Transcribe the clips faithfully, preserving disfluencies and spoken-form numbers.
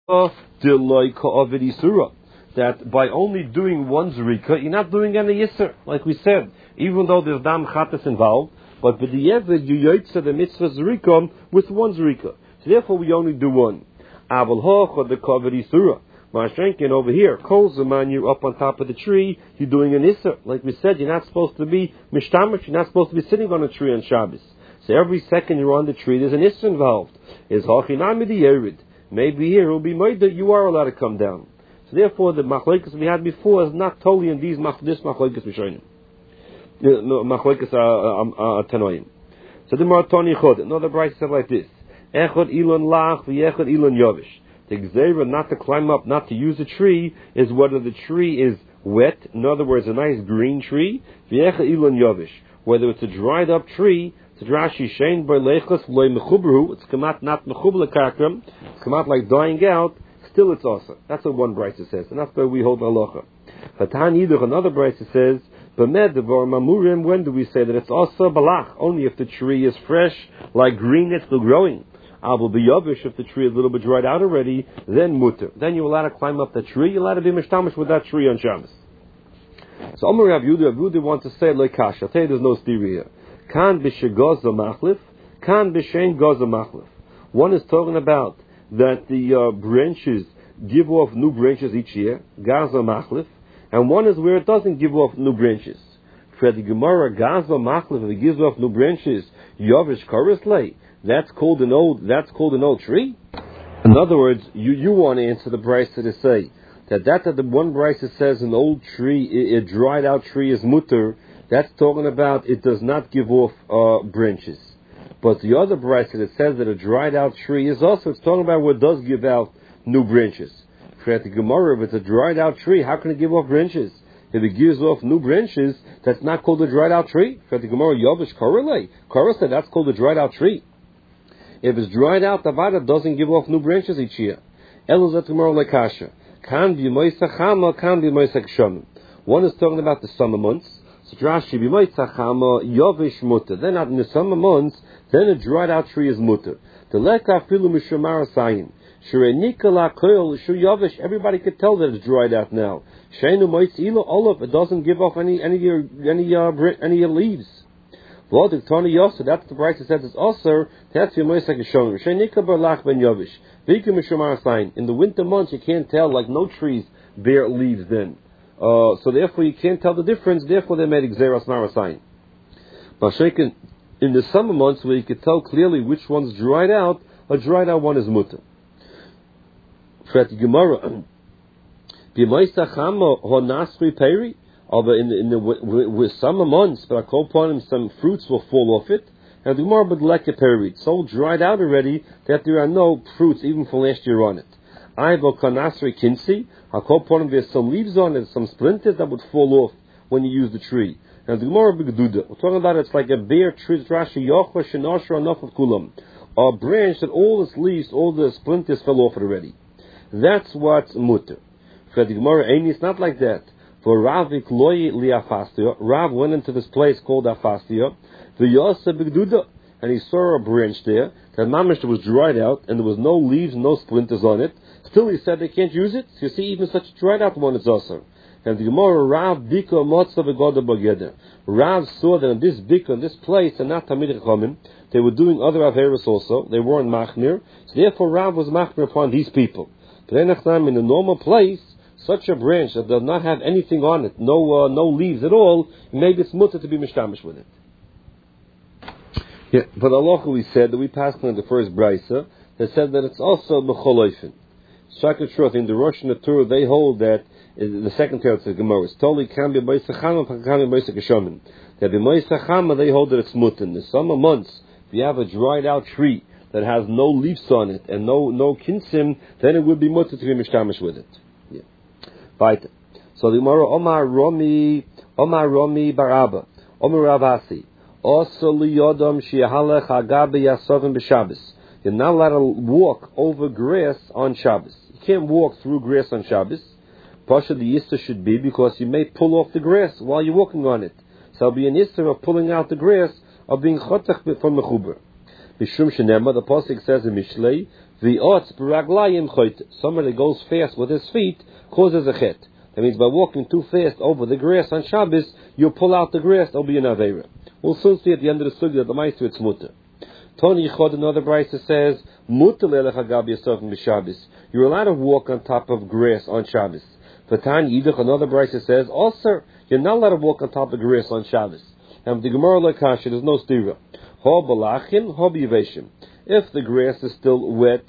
that by only doing one zrika, you're not doing any yisr, like we said, even though there's dam chatas involved, but with the yevid, you yotze the mitzvah zrika with one zrika. So therefore we only do one. Aval hoch the kavod isura. Mashenkin over here, kol zaman, you're up on top of the tree, you're doing an isser. Like we said, you're not supposed to be mishtamish, you're not supposed to be sitting on a tree on Shabbos. So every second you're on the tree, there's an isser involved. Is hachinami the yerid. Maybe here it will be made that you are allowed to come down. So therefore, the machlekes we had before is not totally in these mach, this machlekes rishonim. No, machlekes tanoim. So the maratoni chod. Another brayse said like this: Echad ilon lach v'echad ilon yovish. The gzeira not to climb up, not to use a tree, is whether the tree is wet, in other words, a nice green tree, v'echad ilon yovish. Whether it's a dried up tree, it's drashi shein by lechas loy mechubru. It's kamat not mechubla kakram. It's kamat like dying out. Still it's also. That's what one brayse says, and that's why we hold halacha. V'tan yiduch, another brayse says, b'med devar mamurim. When do we say that it's also balach? Only if the tree is fresh, like green, it's still growing. Abel biyavish, if the tree is a little bit dried out already, then mutter. Then you're allowed to climb up the tree. You're allowed to be mishtamish with that tree on Shabbos. So Omer Rav Yehuda, Rav Yehuda wants to say like kasha. I'll tell you, there's no theory here. Kan b'shegoza machlif, kan b'shein goza machlif. One is talking about that the uh, branches give off new branches each year, gaza machlif, and one is where it doesn't give off new branches. For the Gemara, gaza machlif, if it gives off new branches, yavish karislei, that's called an old, that's called an old tree. In other words, you, you want to answer the brayse to say that that, that the one brayse says an old tree, a, a dried out tree is mutter. That's talking about it does not give off uh, branches. But the other brayse that says that a dried out tree is also, it's talking about what does give out new branches. For the Gemara, if it's a dried out tree, how can it give off branches? If it gives off new branches, that's not called a dried out tree. For the Gemara, Yavish Korele. Korele said that's called a dried out tree. If it's dried out, the vada doesn't give off new branches each year. Elozat Gemara lekasha. Kan b'moisa chama, kan b'moisa kshamim. One is talking about the summer months. So Rashi b'moisa chama, Yavish mutter. Then not in the summer months, then a dried out tree is mutter. The leka filu mishumar sayin. Everybody could tell that it's dried out now. Olive, it doesn't give off any any any uh, any leaves. That's the price that says it's also. That's your moisek shon. In the winter months, you can't tell, like no trees bear leaves then. Uh, so therefore, you can't tell the difference. Therefore, they made xeras marasayin. But in the summer months, where you could tell clearly which one's dried out, a dried out one is mutter. Fret Gemara, b'moisachama honasri peri. Although in the, in the with summer months, but I call upon him, some fruits will fall off it. And the Gemara would like a peri, it's so dried out already that there are no fruits even for last year on it. I have a kanasri kinsi. I call upon him, there's some leaves on it, some splinters that would fall off when you use the tree. And the Gemara b'geduda, we're talking about it's like a bare tree. Rashi yochva shenosher enough of kulam, a branch that all its leaves, all the splinters fell off it already. That's what's mutter. For the Gemara, it's not like that. For Rav Ikloyi liafastia, Rav went into this place called Afastia, the Yasa Bigduda, and he saw a branch there that mamish was dried out, and there was no leaves, no splinters on it. Still, he said they can't use it. So you see, even such a dried out one is also. And the Gemara, Rav Bika Motza Begoda Bageda. Rav saw that in this Bika, in this place, and not Tamid Chachamim, they were doing other Averis also. They weren't Machmir. So therefore, Rav was Machmir upon these people. But in a normal place, such a branch that does not have anything on it, no uh, no leaves at all, maybe it's mutter to be mishtamish with it. Yeah, but Allah, we said that we passed on the first braysa that said that it's also b'cholofen. Shaka truth in the Rosh and the Torah, they hold that uh, the second part of the Gemara is totally can be b'isachama, can be b'isachashamim. That b'isachama they hold that it's mutter. In the summer months, if you have a dried out tree that has no leaves on it and no no kinsim, then it would be mutter to be mishtamish with it. Yeah. Right. So the Gemara Omar Romi Omar Romi Baraba Omar Ravasi also liyodam shihalech agabe yasovim b'Shabbos. You're not allowed to walk over grass on Shabbos. You can't walk through grass on Shabbos. Pasha the Yisra should be because you may pull off the grass while you're walking on it. So it'll be an Yisra of pulling out the grass of being chotach from Mechuber. Mishum Shenema, the Pasuk says in Mishlei, The ots b'raglayim choyte. Somebody goes fast with his feet causes a chet. That means by walking too fast over the grass on Shabbos, you'll pull out the grass, it'll be an Aveira. We'll soon see at the end of the sugya that the Meister it's mutter. Tony Yichod, another brayso says, mutter le'elech hagabi yasov b'Shabbos. You're allowed to walk on top of grass on Shabbos. V'tan Yidduch, another brayso says, also, you're not allowed to walk on top of grass on Shabbos. And the Gemara lekasha, there's no stira. Ho balachim, ho b'yiveshim. If the grass is still wet,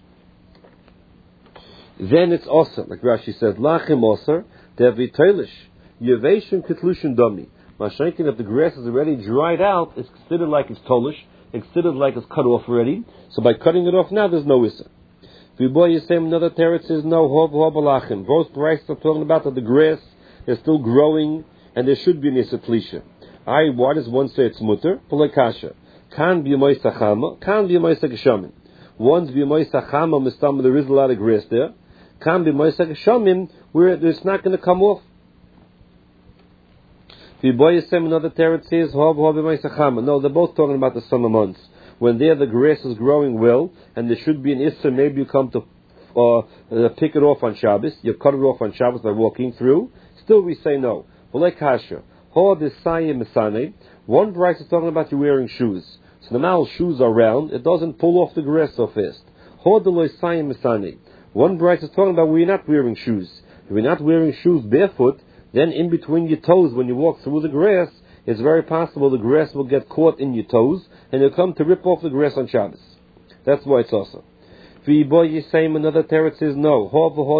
then it's also, like Rashi says, lachim osar, devi toilish, yeveshim ketlushin domi. Mashenkin, if the grass is already dried out, it's considered like it's tolish, it's considered like it's cut off already. So by cutting it off now, there's no issa. V'boy Yisem, another teretz says, no, hov hov balachim. Both prices are talking about that the grass is still growing, and there should be an issa plisha. I, why does one say it's mutter? Polekasha. Kan b'yamoy sachama, kan b'yamoy sageshamim. One's b'yamoy sachama, mistam, there is a lot of grass there. Kan b'yamoy sageshamim, where it's not going to come off. V'boy Yisem, another teretz says, hov hov b'yamoy sachama. No, they're both talking about the summer months. When there the grass is growing well, and there should be an issa, maybe you come to uh, uh, pick it off on Shabbos, you cut it off on Shabbos by walking through, still we say no. Polekasha. One Bryce is talking about you wearing shoes. So the now shoes are round, it doesn't pull off the grass so fast. One Bryce is talking about we're not wearing shoes. If you're not wearing shoes barefoot, then in between your toes when you walk through the grass, it's very possible the grass will get caught in your toes and you'll come to rip off the grass on Shabbos. That's why it's also. Another teretz says no.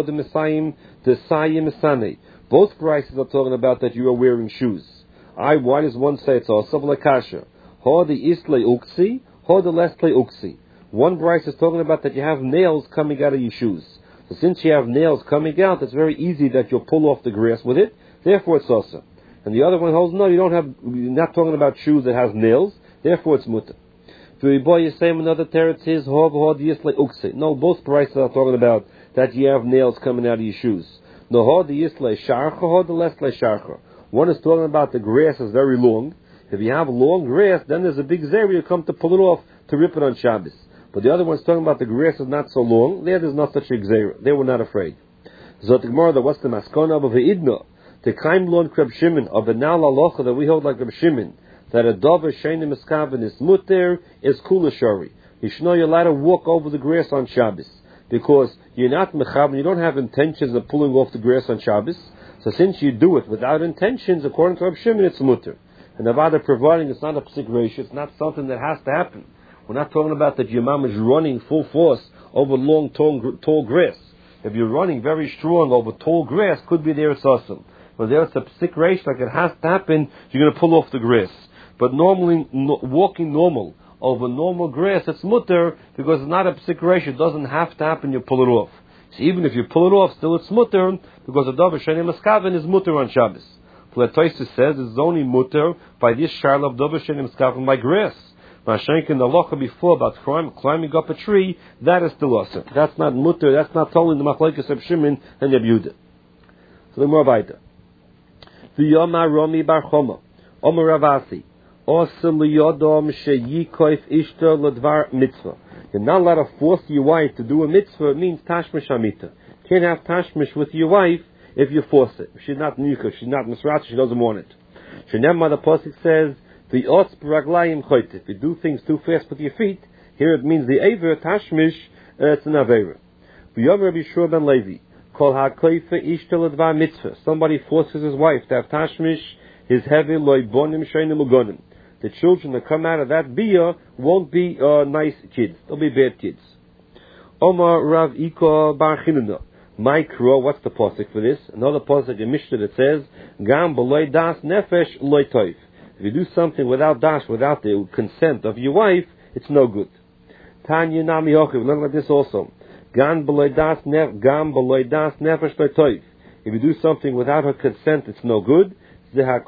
Both prices are talking about that you are wearing shoes. I, why does one say it's also like kasha? Ho the isle uksi, ho the lesle uksi. One price is talking about that you have nails coming out of your shoes. So since you have nails coming out, it's very easy that you'll pull off the grass with it. Therefore, it's also. And the other one holds no, you don't have. You're not talking about shoes that has nails. Therefore, it's mutter. For boy, you say another teretz is ho ho the isle uksi. No, both prices are talking about that you have nails coming out of your shoes. No, ho the isle sharcha, ho the lesle sharcha. One is talking about the grass is very long. If you have long grass, then there's a big zera, you come to pull it off to rip it on Shabbos. But the other one's talking about the grass is not so long. There, there's not such a zera. They were not afraid. Zot Gemara, what's the maskona of the idna? The kaim lon Reb Shimon of the nal alocha that we hold like Reb Shimon, that a dover sheinim miskaven is muter is kulashari. You should know you're allowed to walk over the grass on Shabbos because you're not mechaven. You don't have intentions of pulling off the grass on Shabbos. So since you do it without intentions, according to Reb Shimon, it's mutter. And Avada providing it's not a psik ratio, it's not something that has to happen. We're not talking about that your mom is running full force over long, tall, tall grass. If you're running very strong over tall grass, could be there it's awesome. But there it's a psik ratio, like it has to happen, you're going to pull off the grass. But normally, no, walking normal over normal grass, it's mutter, because it's not a psik ratio, it doesn't have to happen, you pull it off. So even if you pull it off, still it's mutter, because the davar sheni maskaven is mutter on Shabbos. Platoisus says it's only mutter by this sharla of davar sheni maskaven by grass. Mashenkin the locha before about climb, climbing up a tree, that is still awesome. That's not mutter, that's not totally the machlekes of Shimon and Yehuda. So the more weiter. The Yoma Romi Bar Choma, Omer Ravasi, Osel Yodom Sheyikoif Ishto Ladvar Mitzvah. You're not allowed to force your wife to do a mitzvah. It means tashmish amita. You can't have tashmish with your wife if you force it. She's not nuka, she's not misrat, she doesn't want it. Shenemma, the pasuk says, the os braglayim choyte. If you do things too fast with your feet, here it means the aver tashmish, uh, it's an avera. V'yom Rabbi Shua ben Levi, kol ha'koife ishtel advar mitzvah. Somebody forces his wife to have tashmish, his heavy loy bonim sheinim ugonim. The children that come out of that bia won't be uh, nice kids. They'll be bad kids. Omar Rav Iko Bar Chinuna. Micro, what's the pasuk for this? Another pasuk in Mishnah that says, Gam b'loy das nefesh loy toif. If you do something without dash, without the consent of your wife, it's no good. Tanya Nami Yochiv, learn like this also. Gam b'loy das nefesh loy toif. If you do something without her consent, it's no good. That's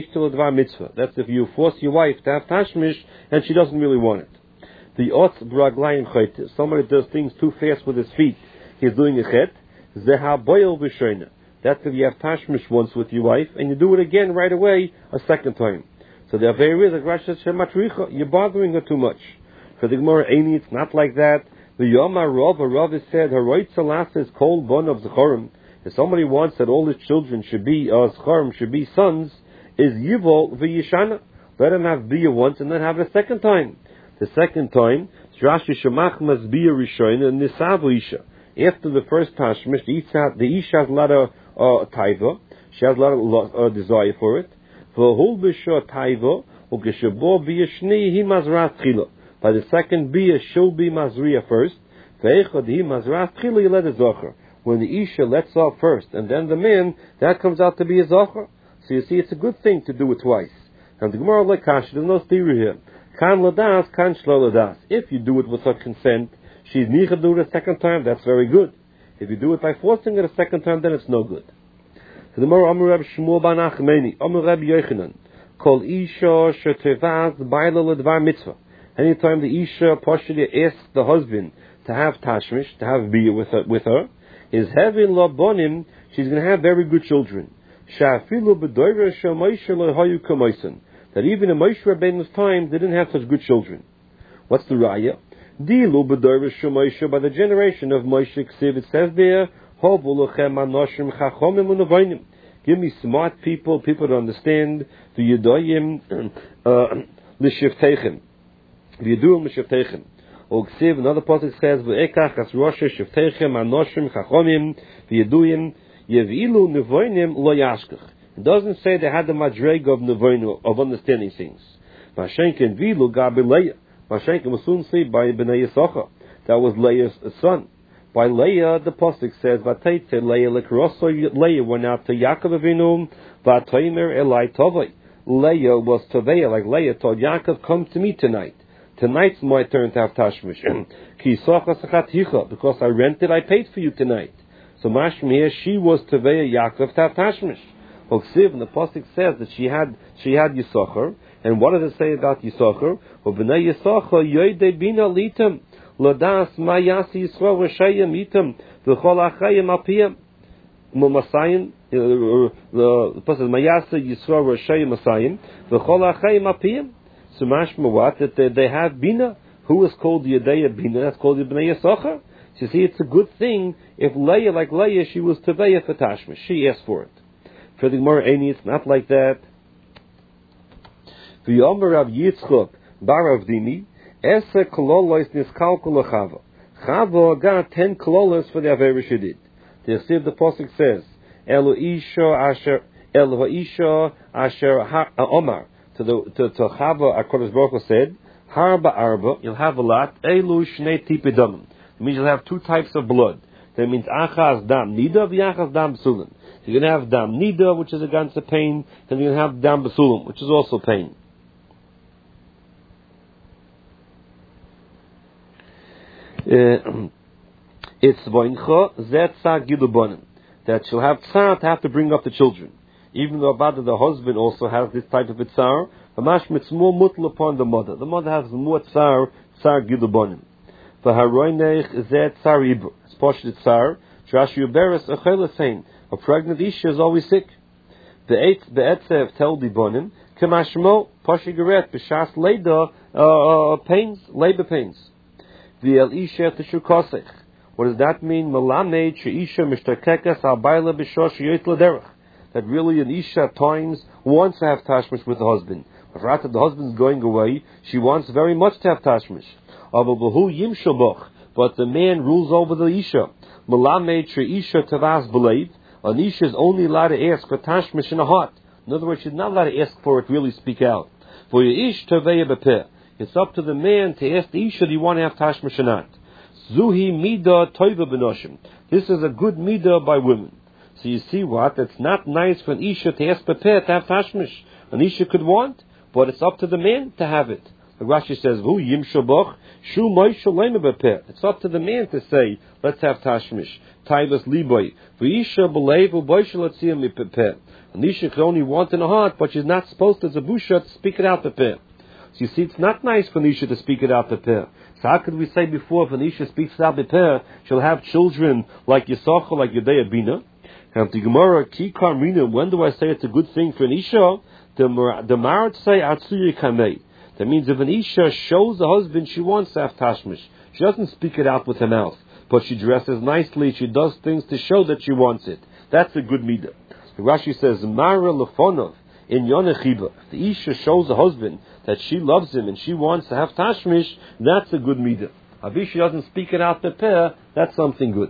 if you force your wife to have tashmish and she doesn't really want it. The ots braglayim chayte. Somebody does things too fast with his feet. He's doing a chet. Zeha boil v'shoina. That's if you have tashmish once with your wife and you do it again right away a second time. So the averi is like Rashi says, you're bothering her too much. For the Gemara, Eini, it's not like that. The Yomar Rav, Rav is said, Haroitz Salas is called one of Zechorim. If somebody wants that all his children should be, uh, Zechorim should be sons, is Yivol v'Yishana. Let him have Bia once and then have it a second time. The second time, Rashi Shemach must be a Rishon and Nisavu Isha. After the first Tashmish, the Isha, the Isha has a lot of uh, taiva. She has a lot of uh, desire for it. V'hul b'shah taiva, u'keshabo b'ya shni hi mazras tchila. By the second bia, she'll be mazriya first. Ve'echad hi mazras tchila, you let a zocher. When the Isha lets off first, and then the man, that comes out to be a zocher. So you see, it's a good thing to do it twice. And the Gemara like Kashi, there's no theory here. Kan ladas, kan shlo ladas. If you do it with her consent, she's nicha do it a second time, that's very good. If you do it by forcing it a second time, then it's no good. So the Gemara Amar Reb Shmuel ban Achmeni, Amar Reb Yochanan, Kol Isha shetevaz baila ledvar mitzvah. Anytime the Isha partially asks the husband to have tashmish, to have bia with her, with her, is having labonim, she's going to have very good children. Shafilu b'doira shamayisha lehayu kamaysan. That even in Moshe Rabbeinu's time, they didn't have such good children. What's the raya? Dilu b'doira shamayisha, by the generation of Moshe Ksiv, it says there, Hovu lechem anoshim chachomim u'nevainim. Give me smart people, people to understand the Yudayim l'shiftechem. The Yudayim l'shiftechem. Or Ksiv, another pasuk says, V'ekach as Rosh shiftechem anoshim chachomim v'Yudayim Yevilu Nevoinim lo yashkach. It doesn't say they had the madreg of Nevoinu, of understanding things. Mashenken Vilu Gabi Leah. Mashenken will soon see by Bnei Yisachar. That was Leah's son. By Leah, the pasuk says, Vatayte Leah lekroso Leah went out to Yaakov Avinu, Vataymer Elai Tovai. Leah was Tovei, like Leah told Yaakov, come to me tonight. Tonight's my turn to have tashmish. Ki Yisachar Sachat Hicha, because I rented, I paid for you tonight. So Mashmi here, she was Teveya Yaakov to have Tashmish. Oksiv, and the pasuk says that she had she had Yisachar. And what does it say about Yisachar? V'bnei Yisachar yoydei bina litam ladas mayasi Yisrael reshayim itam v'chol achayim apiyam masayim. The pasuk mayasi Yisrael reshayim masayim v'chol achayim apiyam. So Mashmi what? That they, they have bina. Who is called Yedeya bina? That's called Bnei Yisachar. So you see, it's a good thing if Leah, like Leah, she was Teveya for Tashmish. She asked for it. For the Gemara Eini, it's not like that. The Yomer Rav Yitzchok bar Avdimi, Ese kololos niskalku lechava. Chava got ten kololos for the Avera she did. The Yasiv, the pasuk says, Elo Isha Asher Elo Isha Asher Omar. To the to, to Chava, HaKadosh Baruch Hu said, Harba Arba, you'll have a lot. Elu Shnei Tipidamim. It means you'll have two types of blood. That means achas dam nida v'achas dam besulim. You're going to have dam nida, which is against the pain, and you're going to have dam besulim, which is also pain. Uh, it's voincha zet tzar gilubonim, that she'll have tzar to have to bring up the children. Even though about the husband also has this type of tzar, the mashma it's more mutal upon the mother. The mother has more tzar, tzar gilubonim. V'haroinech zet tzar ibur. It's poshut tzar. Trashi uberes achel sein. A pregnant isha is always sick. The eight the etzev tel dibonim kemashmo poshigeret b'shas leida pains, labor pains. V'el isha t'shukosech. What does that mean? Malamed sheisha mishtakekas al baila b'shosh yoyt l'derech. That really an isha at times wants to have tashmish with the husband. But after the husband's going away, she wants very much to have tashmish. But the man rules over the isha. Malamed sheisha tavas b'leiv. An isha is only allowed to ask for tashmish in a heart. In other words, she's not allowed to ask for it, really speak out. For your ish taveya b'peh. It's up to the man to ask the isha, do you want to have tashmish or not? Zuhi mida toiva b'noshim. This is a good mida by women. So you see what? It's not nice for an isha to ask b'peh to have tashmish. An isha could want, but it's up to the man to have it. The Rashi says, "Hu yim shabach shu moisha leima b'peh." It's up to the man to say, "Let's have tashmish." Taivas liboy v'isha b'leiv u'boisha letziyam b'peh. An isha can only want in the heart, but she's not supposed to zabusha to speak it out b'peh. So you see, it's not nice for an isha to speak it out b'peh. So how could we say before, if an isha speaks it out b'peh, she'll have children like Yisachar, like Yedeya bina? And the Gemara ki karmina. When do I say it's a good thing for an isha? The the Marat say atzuri kamei. That means if an isha shows the husband she wants to have tashmish, She doesn't speak it out with her mouth, but she dresses nicely. She does things to show that she wants it. That's a good midah. Rashi says, Mara lefonov in yonechiba. If the isha shows the husband that she loves him and she wants to have tashmish, that's a good midah. If she doesn't speak it out the peh, that's something good.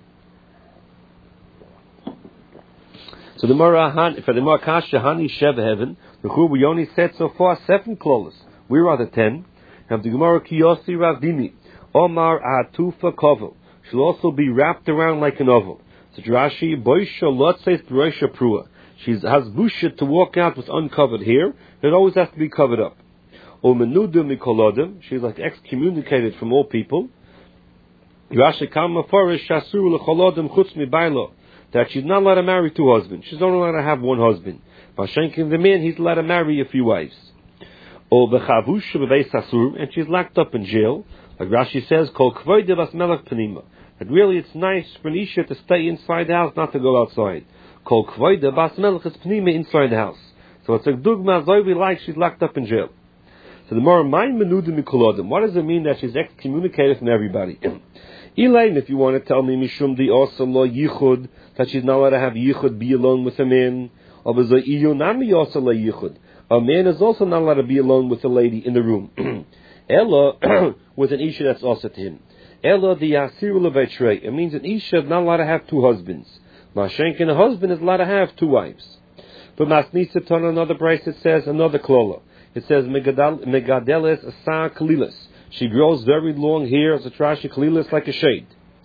So the Mara, for the Mara Hani Sheva Heaven, the Chu, we only said so far seven klolos. We're at the ten. Have the Gemara Kiyosi Ravdimi, Omar Atufa Kovel. She'll also be wrapped around like an oval. So Rashi, Boisha Lotzeis Broisha Prua. She has busha to walk out with uncovered hair. It always has to be covered up. O Menudim Mikolodim. She's like excommunicated from all people. Rashi Kama Forish Shasur Lecholodim Chutz Mibailo. That she's not allowed to marry two husbands. She's only allowed to have one husband. Vashenkin the man, he's allowed to marry a few wives. Or Bechavusha Bebeis Asur, and she's locked up in jail. Like Rashi says, Kol Kvoide Bas Melech Penima. That really it's nice for an Isha to stay inside the house, not to go outside. Kol Kvoide Bas Melech is Penima inside the house. So it's a dugma Zoivi like she's locked up in jail. So the more mind menudim mikolodim. What does it mean that she's excommunicated from everybody? Elaine, if you want to tell me mishum di also lo yichud, that she's not allowed to have yichud, be alone with a man. Or was a iyonami also lo yichud. A man is also not allowed to be alone with a lady in the room. Ella with an isha that's also to him. Ella the yasiru levetrei. It means an isha is not allowed to have two husbands. Mashenkin, a husband is allowed to have two wives. But Masnisa on another price it says another klola. It says megadeles asa kalilas. She grows very long hair as a trashi kalilas like a shade.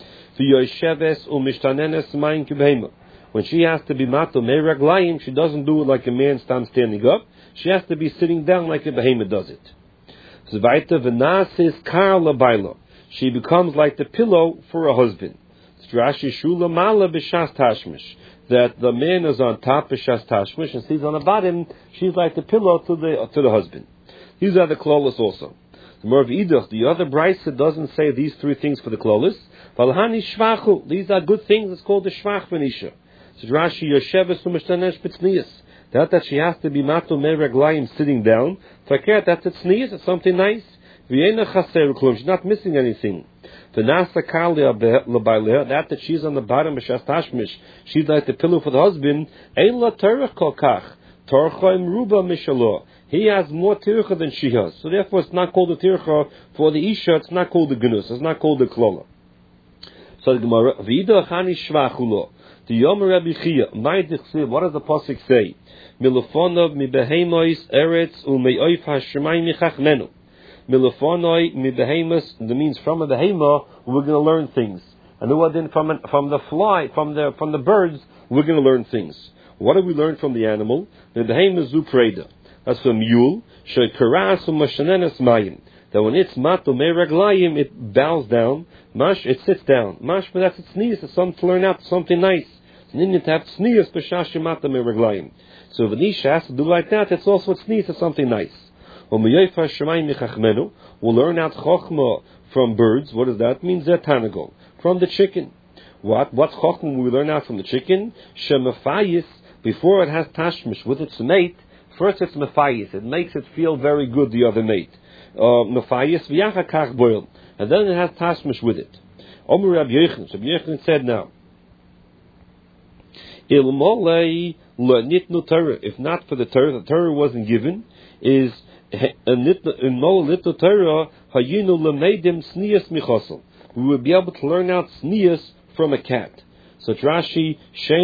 When she has to be mato meraglayim, she doesn't do it like a man standing up. She has to be sitting down like a behemoth does it. She becomes like the pillow for a husband. That the man is on top of Shas Tashmish and she's on the bottom, she's like the pillow to the to the husband. These are the klolos also. The Merv Idach, the other brisa doesn't say these three things for the klolos. Valhani shvachu, these are good things, it's called the shvach v'nisha. So Rashi Yosheves u'mishtanesh b'tznius. That that she has to be mato meraglayim sitting down. Fakir, that's a tznius, it's something nice. V'yena chaser klum, she's not missing anything. The nasa kalia lebaileh, that that she's on the bottom of Shas Tashmish, she's like the pillow for the husband. Ein la terech kol kach, torchoim ruba mishalo. He has more tircha than she has, so therefore it's not called a tircha for the isha. It's not called the gnus. It's not called the klola. So the Gemara, v'ida chani shvachulo. The Yom Rabbi Chia, ma'id. What does the pasuk say? Milofonov mi behemois eretz u'me'oif hashemayim michachmenu. Milofonoi mi behemois. That means from a behema we're going to learn things. And then from an, from the fly, from the from the birds, we're going to learn things. What do we learn from the animal? The behema zu preda. That's a mule. Sheikaras u'mashanenes mayim. That when it's mato meraglayim, it bows down. Mash, it sits down. Mash, but that's its sneeze. It's something to learn out, something nice. It's an Indian to have sneeze, b'shashi mato meraglayim. So if an isha has to do like that, it's also a sneeze, it's something nice. We'll learn out chokhmah from birds. What does that mean? Zetanago. From the chicken. What? What's chokhmah we learn out from the chicken? Shemafayis, before it has tashmish with its mate, first it's mafayis. It makes it feel very good, the other mate. Mafayis v'yachakach boil. And then it has tashmish with it. Omer Rabbi Yochanan. Rabbi Yochanan said now, Ilmolei le'nitnu Torah. If not for the Torah, the Torah wasn't given, is we would be able to learn out snias from a cat. So Rashi,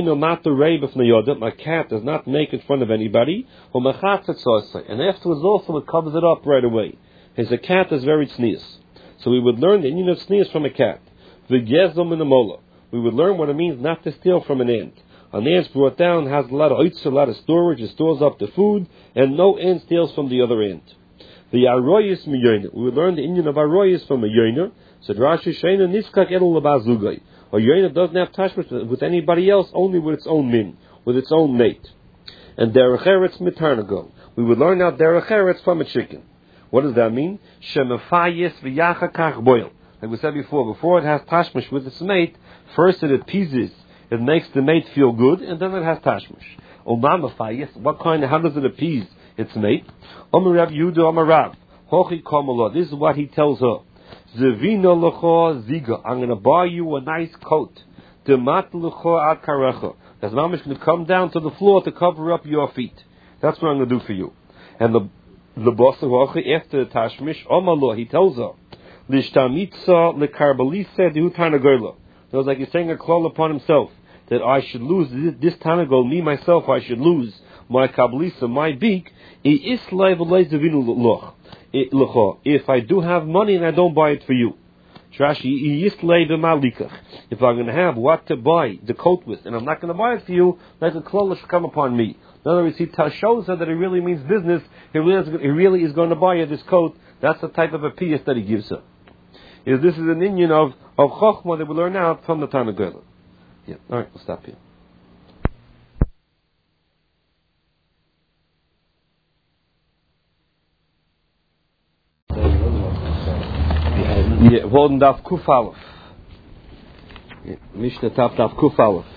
a cat does not make in front of anybody, and afterwards also it covers it up right away. As a cat is very snias. So we would learn the union of snias from a cat. We would learn what it means not to steal from an ant. An ant brought down has a lot of oitz, a lot of storage, it stores up the food, and no ant steals from the other ant. The aroyis miyoiner. We learn the union of aroyis from a yoiner. So Rashi sheina niskak edel lebazugay. A yoiner doesn't have tashmish with anybody else, only with its own min, with its own mate. And derech eretz mitarnago. We would learn out derech eretz from a chicken. What does that mean? Shemafayis v'yachakach boil. Like we said before, before it has tashmish with its mate, first it appeases. It makes the mate feel good, and then it has tashmish. Omamafayis, what kind of, how does it appease its mate? Omer Rav Yehuda Omer Rav, Hochi Komala, this is what he tells her. Zevina lecho ziga. I'm going to buy you a nice coat. Demat lecho ad karecha. That's not going to come down to the floor to cover up your feet. That's what I'm going to do for you. And the the boss after Tashmish Omalo, he tells her, Lishtamitza lekarbalisa diutana gerla. It was like he's saying a klal upon himself that I should lose this, this tanagol, me myself, I should lose my kabalisa, my beak. If I do have money and I don't buy it for you, if I'm going to have what to buy the coat with, and I'm not going to buy it for you, like a klal should come upon me. In other words, he shows her that it really means business. He really, is, he really is going to buy her this coat. That's the type of a pious that he gives her. Is this is an inyan of of chokhmah that we learn out from the Tana Gerla. Yeah. All right, we'll stop here. Yeah, holding daf kuf aleph. Mishnah taf daf kuf aleph.